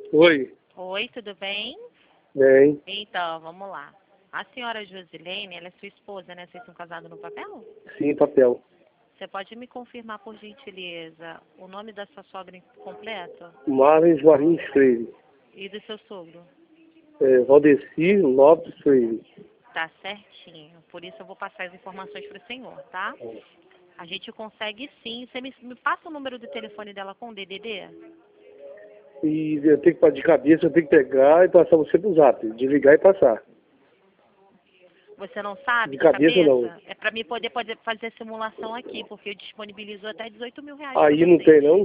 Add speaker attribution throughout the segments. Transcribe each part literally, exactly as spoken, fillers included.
Speaker 1: Oi.
Speaker 2: Oi, tudo bem?
Speaker 1: Bem.
Speaker 2: Então, vamos lá. A senhora Josilene, ela é sua esposa, né? Vocês são casados no papel?
Speaker 1: Sim, papel.
Speaker 2: Você pode me confirmar, por gentileza, o nome da sua sogra completo?
Speaker 1: Marlens Marins Freire.
Speaker 2: E do seu sogro?
Speaker 1: É, Valdecir Lopes Freire.
Speaker 2: Tá certinho. Por isso eu vou passar as informações para o senhor, tá? A gente consegue sim. Você me, me passa o número do telefone dela com o D D D?
Speaker 1: E eu tenho que, de cabeça, eu tenho que pegar e passar você pro zap. Desligar e passar.
Speaker 2: Você não sabe
Speaker 1: De
Speaker 2: de
Speaker 1: cabeça,
Speaker 2: cabeça?
Speaker 1: não.
Speaker 2: É para mim poder, poder fazer a simulação aqui, porque eu disponibilizo até dezoito mil reais
Speaker 1: Aí
Speaker 2: para
Speaker 1: não tem,
Speaker 2: vocês.
Speaker 1: não?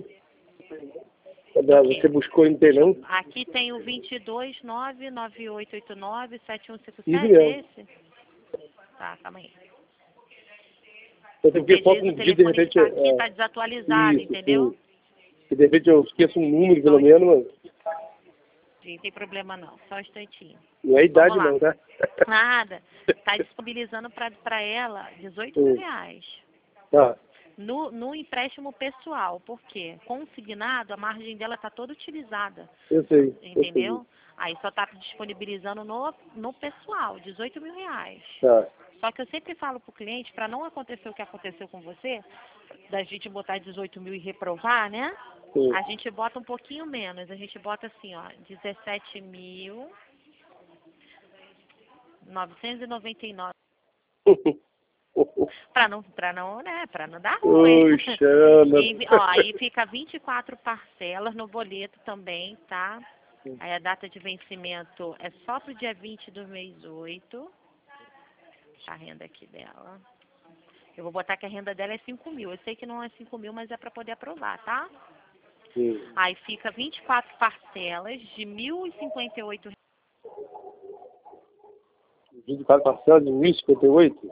Speaker 2: O
Speaker 1: Você
Speaker 2: quê?
Speaker 1: buscou e não tem, não?
Speaker 2: Aqui tem o vinte e dois, nove nove oito oito nove, sete um cinco
Speaker 1: Isso
Speaker 2: sete, é
Speaker 1: mesmo.
Speaker 2: esse? Tá, calma aí.
Speaker 1: Eu tenho que
Speaker 2: Porque
Speaker 1: ver
Speaker 2: às
Speaker 1: qual
Speaker 2: vezes
Speaker 1: que
Speaker 2: o
Speaker 1: um dia, de
Speaker 2: telefone que
Speaker 1: repente,
Speaker 2: tá aqui
Speaker 1: é,
Speaker 2: tá desatualizado,
Speaker 1: isso,
Speaker 2: entendeu?
Speaker 1: sim. E de repente eu esqueço um número, pelo
Speaker 2: Só,
Speaker 1: menos, mas
Speaker 2: não tem problema não, só um instantinho.
Speaker 1: não é
Speaker 2: Vamos
Speaker 1: idade,
Speaker 2: lá.
Speaker 1: não, tá?
Speaker 2: Nada. Tá disponibilizando para ela dezoito mil
Speaker 1: Hum.
Speaker 2: reais.
Speaker 1: Tá.
Speaker 2: No, no empréstimo pessoal, por quê? Consignado, a margem dela está toda utilizada,
Speaker 1: Eu sei. Eu sei.
Speaker 2: entendeu? Aí só está disponibilizando no, no pessoal, dezoito mil reais.
Speaker 1: Tá.
Speaker 2: Só que eu sempre falo para o cliente, para não acontecer o que aconteceu com você, da gente botar dezoito mil e reprovar, né?
Speaker 1: Sim.
Speaker 2: A gente bota um pouquinho menos, a gente bota assim, ó, dezessete mil novecentos e noventa e nove. Para não, para não, né, para não dar ruim.
Speaker 1: Puxa,
Speaker 2: E, ó, aí fica vinte e quatro parcelas no boleto também, tá? Aí a data de vencimento é só pro dia vinte do mês oito. Deixa a renda aqui dela. Eu vou botar que a renda dela é cinco mil. Eu sei que não é cinco mil, mas é para poder aprovar, tá?
Speaker 1: Sim.
Speaker 2: Aí fica vinte e quatro parcelas de mil e cinquenta e oito reais.
Speaker 1: vinte e quatro parcelas de mil e cinquenta e oito?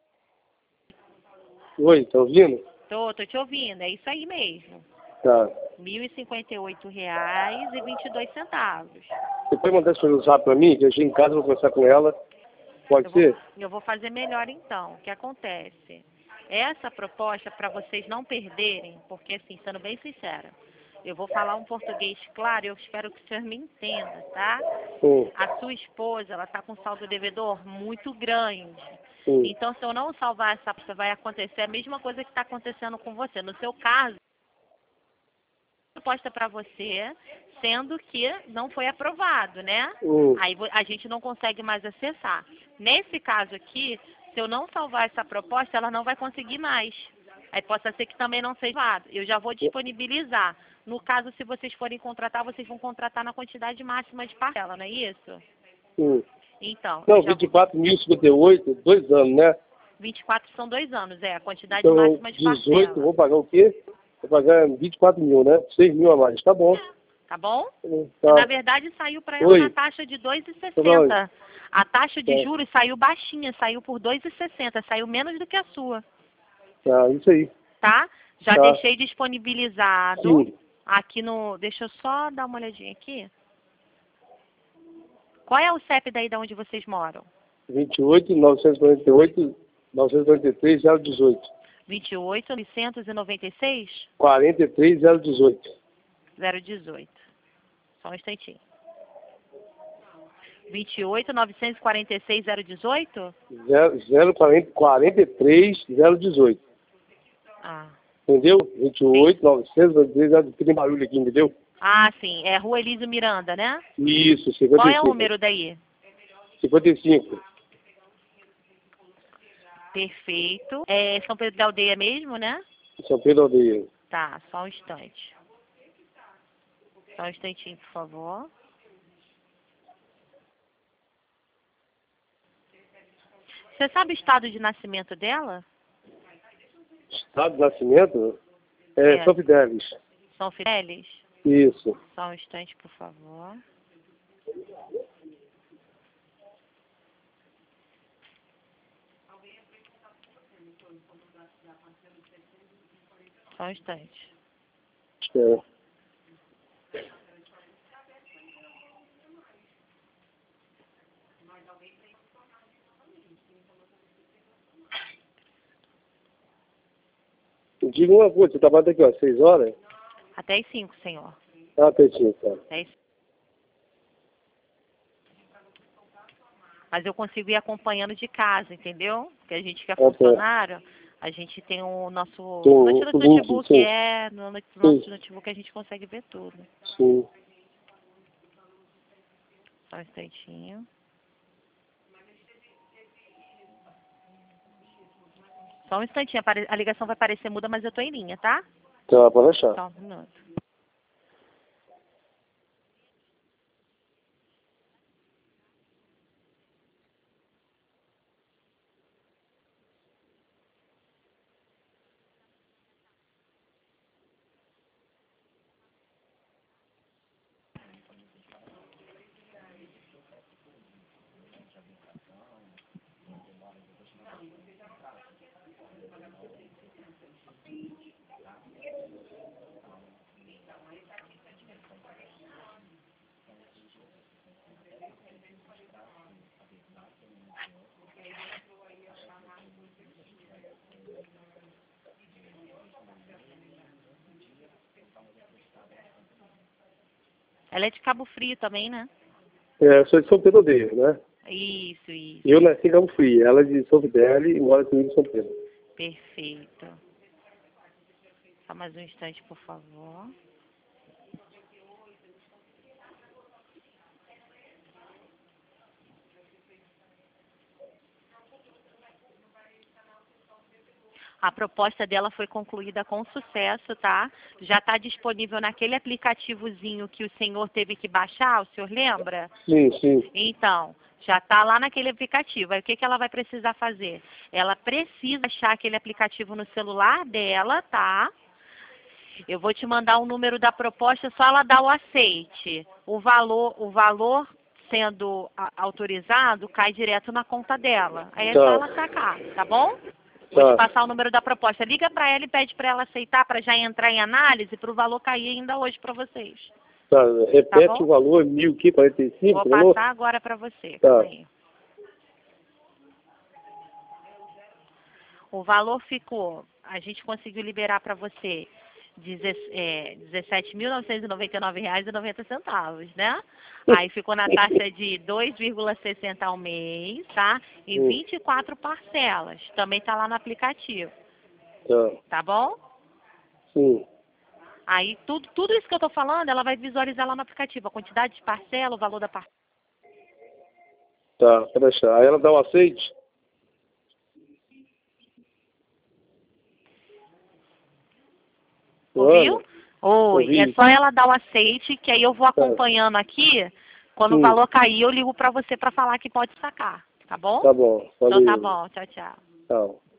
Speaker 1: Oi, tá ouvindo?
Speaker 2: Tô, tô te ouvindo, é isso aí mesmo.
Speaker 1: Tá.
Speaker 2: mil e cinquenta e oito reais e vinte e dois centavos.
Speaker 1: Você pode mandar isso no zap pra mim, que eu chego em casa e vou conversar com ela. Pode
Speaker 2: Eu vou,
Speaker 1: ser?
Speaker 2: eu vou fazer melhor então. O que acontece? Essa proposta, para vocês não perderem, porque assim, sendo bem sincera, eu vou falar um português claro e eu espero que o senhor me entenda, tá?
Speaker 1: Sim.
Speaker 2: A sua esposa, ela está com um saldo devedor muito grande.
Speaker 1: Sim.
Speaker 2: Então, se eu não salvar essa proposta, vai acontecer a mesma coisa que está acontecendo com você. No seu caso, proposta para você, sendo que não foi aprovado, né?
Speaker 1: Hum.
Speaker 2: Aí vo- a gente não consegue mais acessar. Nesse caso aqui, se eu não salvar essa proposta, ela não vai conseguir mais. Aí possa ser que também não seja aprovado. Eu já vou disponibilizar. No caso, se vocês forem contratar, vocês vão contratar na quantidade máxima de parcela, não é isso?
Speaker 1: Sim.
Speaker 2: Então,
Speaker 1: Não,
Speaker 2: eu já
Speaker 1: vinte e quatro mil e cinquenta e oito, dois anos, né?
Speaker 2: vinte e quatro são dois anos, é a quantidade
Speaker 1: Então,
Speaker 2: máxima de
Speaker 1: dezoito,
Speaker 2: parcela.
Speaker 1: vou pagar o quê? Vou pagar vinte e quatro mil, né? seis mil a mais. Tá bom.
Speaker 2: Tá bom?
Speaker 1: Tá.
Speaker 2: Na verdade, saiu para ela
Speaker 1: Oi.
Speaker 2: na taxa de dois e
Speaker 1: Tá.
Speaker 2: sessenta. A taxa de
Speaker 1: Tá.
Speaker 2: juros saiu baixinha, saiu por dois e sessenta, saiu menos do que a sua,
Speaker 1: Tá, isso aí.
Speaker 2: tá? Já
Speaker 1: Tá.
Speaker 2: deixei disponibilizado
Speaker 1: Sim.
Speaker 2: aqui no... Deixa eu só dar uma olhadinha aqui. Qual é o C E P daí de onde vocês moram?
Speaker 1: vinte e oito, novecentos e quarenta e oito, novecentos e quarenta e três, zero dezoito.
Speaker 2: vinte e oito, novecentos e noventa e seis,
Speaker 1: quarenta e três, zero dezoito.
Speaker 2: zero dezoito. Só um instantinho. vinte e oito, novecentos e quarenta e seis, zero dezoito?
Speaker 1: zero quarenta e três, zero dezoito.
Speaker 2: Ah.
Speaker 1: Entendeu? vinte e oito, novecentos e quarenta e três, zero dezoito. Tem barulho aqui, entendeu?
Speaker 2: Ah, sim. É Rua Elísio Miranda, né?
Speaker 1: Isso, cinquenta
Speaker 2: Qual
Speaker 1: e
Speaker 2: é o
Speaker 1: cinco.
Speaker 2: número daí?
Speaker 1: cinquenta e cinco.
Speaker 2: Perfeito. É São Pedro da Aldeia mesmo, né?
Speaker 1: São Pedro Aldeia.
Speaker 2: Tá, só um instante. Só um instantinho, por favor. Você sabe o estado de nascimento dela?
Speaker 1: Estado de nascimento? É,
Speaker 2: É.
Speaker 1: São Fidélis.
Speaker 2: São Fidélis?
Speaker 1: Isso.
Speaker 2: Só um instante, por favor. Só um instante.
Speaker 1: É. Diga uma coisa, você trabalha daqui, ó, seis horas?
Speaker 2: Até as cinco, senhor.
Speaker 1: Ah, pertinho, tá.
Speaker 2: Até as Mas eu consigo ir acompanhando de casa, entendeu? Porque a gente que é
Speaker 1: Ah, tá.
Speaker 2: funcionário, a gente tem o nosso,
Speaker 1: Sim,
Speaker 2: nosso
Speaker 1: o link,
Speaker 2: notebook,
Speaker 1: sim.
Speaker 2: é, no nosso
Speaker 1: Sim.
Speaker 2: notebook a gente consegue ver tudo.
Speaker 1: Sim.
Speaker 2: Só um instantinho. Só um instantinho, apare- a ligação vai parecer muda, mas eu tô em linha, tá?
Speaker 1: Tá, pode deixar.
Speaker 2: Só um minuto. Ela é de Cabo Frio também, né?
Speaker 1: É, eu sou de São Pedro Odeio, né?
Speaker 2: Isso, isso.
Speaker 1: Eu nasci em Cabo Frio, ela é de São Fidele e mora comigo em São Pedro.
Speaker 2: Perfeito. Só mais um instante, por favor. A proposta dela foi concluída com sucesso, tá? Já está disponível naquele aplicativozinho que o senhor teve que baixar, o senhor lembra?
Speaker 1: Sim, sim.
Speaker 2: Então, já está lá naquele aplicativo. Aí o que, que ela vai precisar fazer? Ela precisa achar aquele aplicativo no celular dela, tá? Eu vou te mandar o número da proposta, só ela dar o aceite. O valor, o valor sendo a- autorizado cai direto na conta dela. Aí é
Speaker 1: Tá.
Speaker 2: só ela sacar, tá bom? Vou te
Speaker 1: Tá.
Speaker 2: passar o número da proposta. Liga para ela e pede para ela aceitar, para já entrar em análise, para o valor cair ainda hoje para vocês.
Speaker 1: Tá. Repete
Speaker 2: bom?
Speaker 1: o valor, mil que quarenta e cinco,
Speaker 2: Vou
Speaker 1: o valor?
Speaker 2: passar agora para você.
Speaker 1: Tá.
Speaker 2: Calma aí. O valor ficou, a gente conseguiu liberar para você dezessete mil novecentos e noventa e nove reais e noventa centavos, né? Aí ficou na taxa de dois vírgula sessenta ao mês, tá? Em
Speaker 1: Hum.
Speaker 2: vinte e quatro parcelas. Também tá lá no aplicativo.
Speaker 1: Tá.
Speaker 2: Tá bom?
Speaker 1: Sim.
Speaker 2: Aí tudo, tudo isso que eu tô falando, ela vai visualizar lá no aplicativo. A quantidade de parcela, o valor da parcela.
Speaker 1: Tá, pode deixar. Aí ela dá o aceite?
Speaker 2: Ouviu?
Speaker 1: Ana?
Speaker 2: Oi,
Speaker 1: Ouvi.
Speaker 2: é só ela dar o aceite, que aí eu vou
Speaker 1: Tá.
Speaker 2: acompanhando aqui. Quando o
Speaker 1: Sim.
Speaker 2: valor cair, eu ligo pra você pra falar que pode sacar. Tá bom?
Speaker 1: Tá bom.
Speaker 2: Então tá
Speaker 1: Valeu.
Speaker 2: bom. Tchau, tchau.
Speaker 1: Tchau.